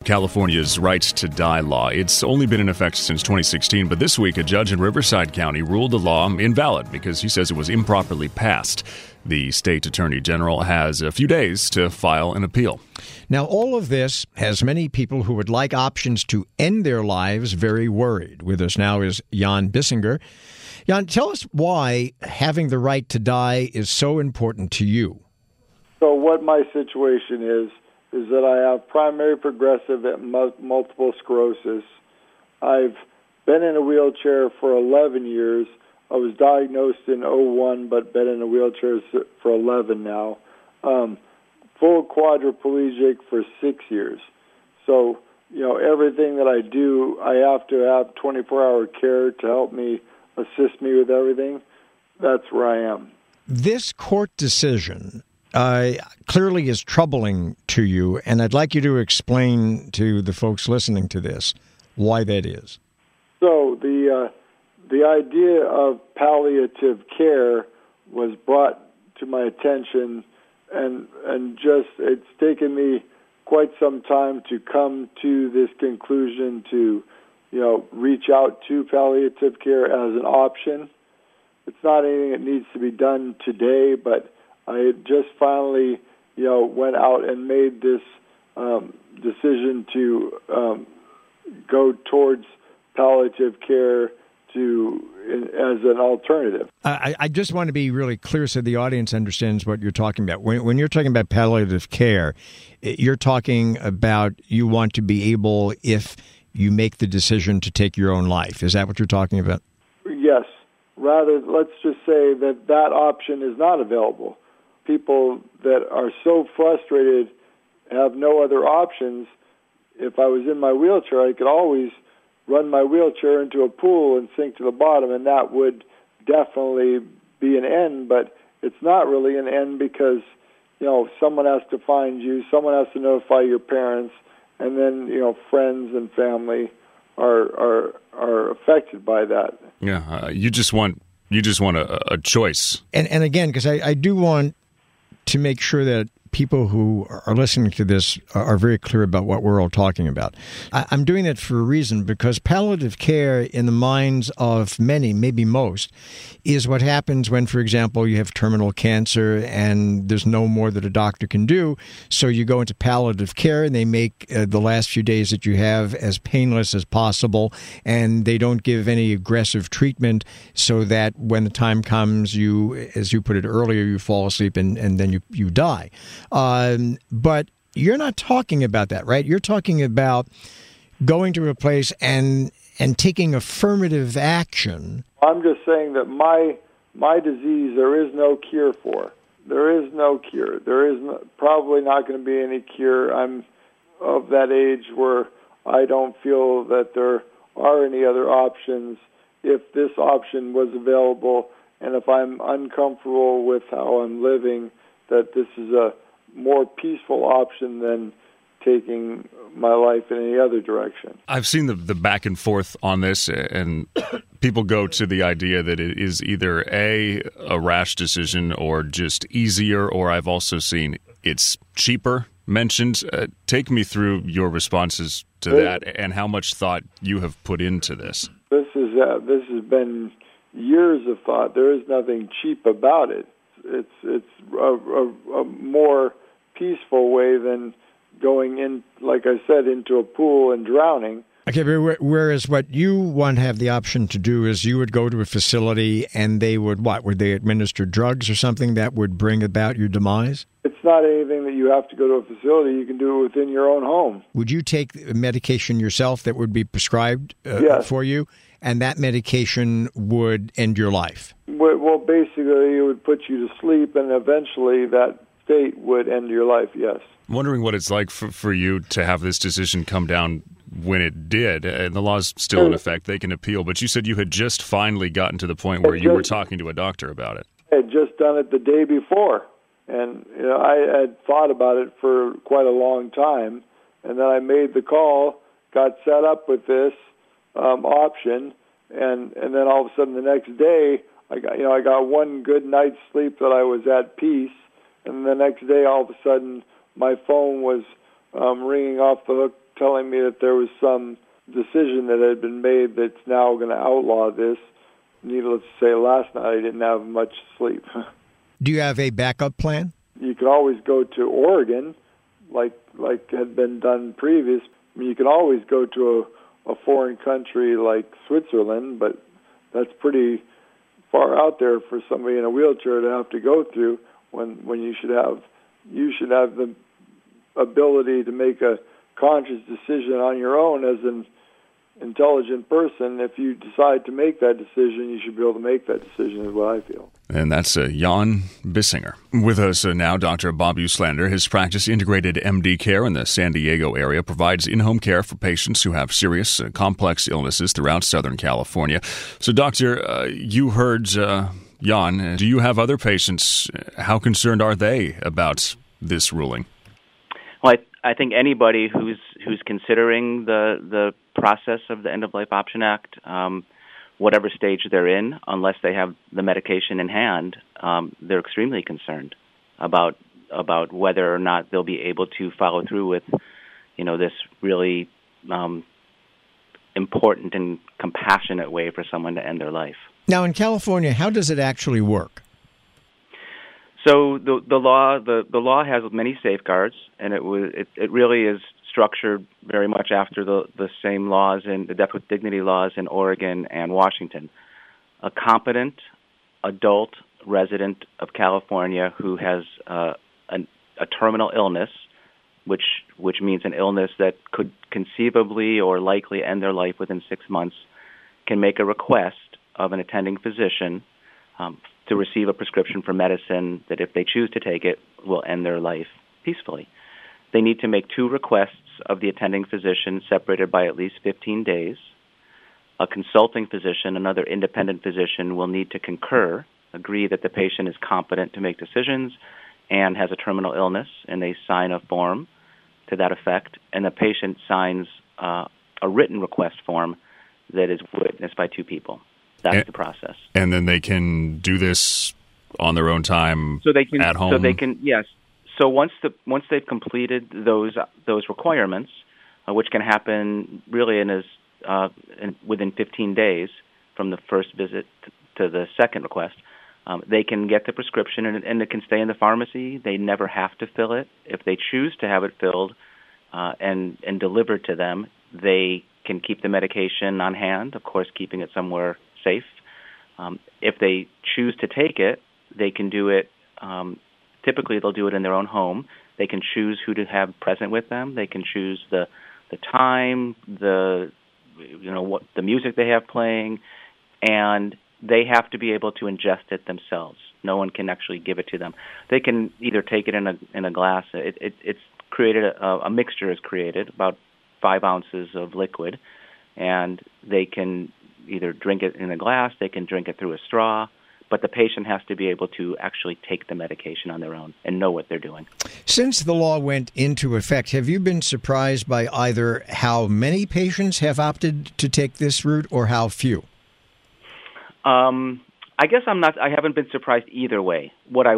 California's Right to Die law. It's only been in effect since 2016, but this week a judge in Riverside County ruled the law invalid because he says it was improperly passed. The state attorney general has a few days to file an appeal. Now, all of this has many people who would like options to end their lives very worried. With us now is Jan Bissinger. Jan, tell us why having the right to die is so important to you. So what my situation is that I have primary progressive multiple sclerosis. I've been in a wheelchair for 11 years. I was diagnosed in 2001, but been in a wheelchair for 11 now. Full quadriplegic for 6 years. So, everything that I do, I have to have 24-hour care to help me, assist me with everything. That's where I am. This court decision clearly is troubling to you, and I'd like you to explain to the folks listening to this why that is. So the idea of palliative care was brought to my attention, and just it's taken me quite some time to come to this conclusion to, reach out to palliative care as an option. It's not anything that needs to be done today, but I just finally, went out and made this decision to go towards palliative care as an alternative. I just want to be really clear so the audience understands what you're talking about. When you're talking about palliative care, you're talking about you want to be able, if you make the decision to take your own life. Is that what you're talking about? Yes. Rather, let's just say that option is not available. People that are so frustrated have no other options. If I was in my wheelchair, I could always run my wheelchair into a pool and sink to the bottom, and that would definitely be an end. But it's not really an end because, someone has to find you, someone has to notify your parents, and then, friends and family are affected by that. Yeah, you just want a choice. And again, because I do want to make sure that people who are listening to this are very clear about what we're all talking about. I'm doing that for a reason, because palliative care in the minds of many, maybe most, is what happens when, for example, you have terminal cancer and there's no more that a doctor can do. So you go into palliative care and they make the last few days that you have as painless as possible, and they don't give any aggressive treatment so that when the time comes, you, as you put it earlier, you fall asleep and then you die. But you're not talking about that, right? You're talking about going to a place and taking affirmative action. I'm just saying that my disease there is no cure for. There is no cure. There is probably not going to be any cure. I'm of that age where I don't feel that there are any other options if this option was available, and if I'm uncomfortable with how I'm living, that this is a more peaceful option than taking my life in any other direction. I've seen the back and forth on this, and people go to the idea that it is either a rash decision or just easier, or I've also seen it's cheaper mentioned. Take me through your responses to that and how much thought you have put into this. This has been years of thought. There is nothing cheap about it. It's a more peaceful way than going in, like I said, into a pool and drowning. Okay, but whereas what you want to have the option to do is you would go to a facility and they would, would they administer drugs or something that would bring about your demise? It's not anything that you have to go to a facility. You can do it within your own home. Would you take medication yourself that would be prescribed for you, and that medication would end your life? Well, basically, it would put you to sleep, and eventually that state would end your life, yes. I'm wondering what it's like for you to have this decision come down when it did, and the law's still in effect. They can appeal, but you said you had just finally gotten to the point where you were talking to a doctor about it. I had just done it the day before, and I had thought about it for quite a long time, and then I made the call, got set up with this option, and then all of a sudden the next day, I got one good night's sleep that I was at peace, and the next day all of a sudden my phone was ringing off the hook telling me that there was some decision that had been made that's now going to outlaw this. Needless to say, last night I didn't have much sleep. Do you have a backup plan? You can always go to Oregon, like had been done previous. I mean, you can always go to a foreign country like Switzerland, but that's pretty far out there for somebody in a wheelchair to have to go through. When you should have the ability to make a conscious decision on your own as an intelligent person. If you decide to make that decision, you should be able to make that decision, is what I feel. And that's Jan Bissinger. With us now, Dr. Bob Uslander. His practice, Integrated MD Care in the San Diego area, provides in-home care for patients who have serious, complex illnesses throughout Southern California. So, Doctor, you heard Jan. Do you have other patients? How concerned are they about this ruling? Well, I think anybody who's considering the process of the End-of-Life Option Act, whatever stage they're in, unless they have the medication in hand, they're extremely concerned about whether or not they'll be able to follow through with, this really important and compassionate way for someone to end their life. Now, in California, how does it actually work? So the law has many safeguards, and it really is structured very much after the same laws in the Death with Dignity laws in Oregon and Washington. A competent adult resident of California who has a terminal illness, which means an illness that could conceivably or likely end their life within 6 months, can make a request of an attending physician to receive a prescription for medicine that, if they choose to take it, will end their life peacefully. They need to make 2 requests of the attending physician separated by at least 15 days. A consulting physician, another independent physician, will need to concur, agree that the patient is competent to make decisions and has a terminal illness, and they sign a form to that effect, and the patient signs a written request form that is witnessed by 2 people. That's the process. And then they can do this on their own time at home? So they can, yes. So once they've completed those requirements, which can happen really within 15 days from the first visit to the second request, they can get the prescription and it can stay in the pharmacy. They never have to fill it. If they choose to have it filled and delivered to them, they can keep the medication on hand, of course, keeping it somewhere safe. If they choose to take it, they can do it. Typically, they'll do it in their own home. They can choose who to have present with them. They can choose the time, what the music they have playing, and they have to be able to ingest it themselves. No one can actually give it to them. They can either take it in a glass. It's created a mixture is created, about 5 ounces of liquid, and they can either drink it in a glass, they can drink it through a straw, but the patient has to be able to actually take the medication on their own and know what they're doing. Since the law went into effect, have you been surprised by either how many patients have opted to take this route or how few? I guess I haven't been surprised either way. What I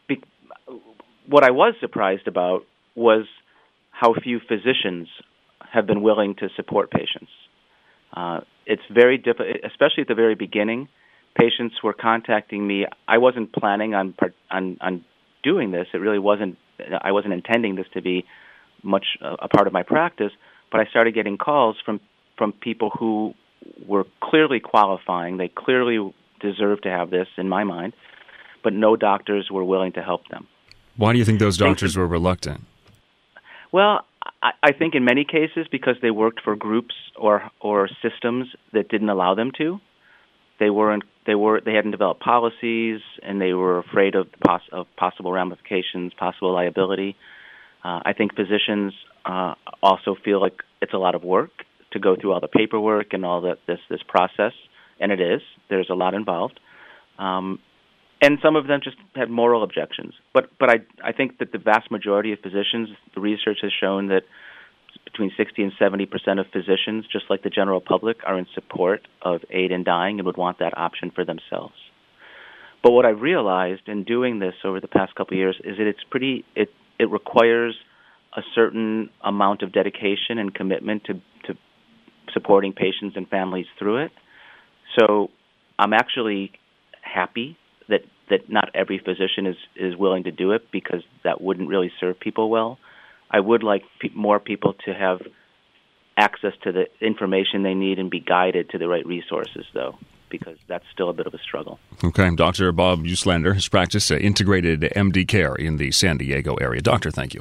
was surprised about was how few physicians have been willing to support patients. It's very difficult, especially at the very beginning. Patients were contacting me. I wasn't planning on doing this. It really wasn't. I wasn't intending this to be much a part of my practice. But I started getting calls from people who were clearly qualifying. They clearly deserved to have this, in my mind, but no doctors were willing to help them. Why do you think those doctors were reluctant? Well, I think in many cases because they worked for groups or systems that didn't allow them to. They hadn't developed policies, and they were afraid of possible ramifications, possible liability. I think physicians also feel like it's a lot of work to go through all the paperwork and all this process, and it is. There's a lot involved. And some of them just had moral objections. But I think that the vast majority of physicians, the research has shown that between 60 and 70% of physicians, just like the general public, are in support of aid in dying and would want that option for themselves. But what I've realized in doing this over the past couple of years is that it requires a certain amount of dedication and commitment to supporting patients and families through it. So I'm actually happy that not every physician is willing to do it, because that wouldn't really serve people well. I would like more people to have access to the information they need and be guided to the right resources, though, because that's still a bit of a struggle. Okay. Dr. Bob Uslander has practiced integrated MD care in the San Diego area. Doctor, thank you.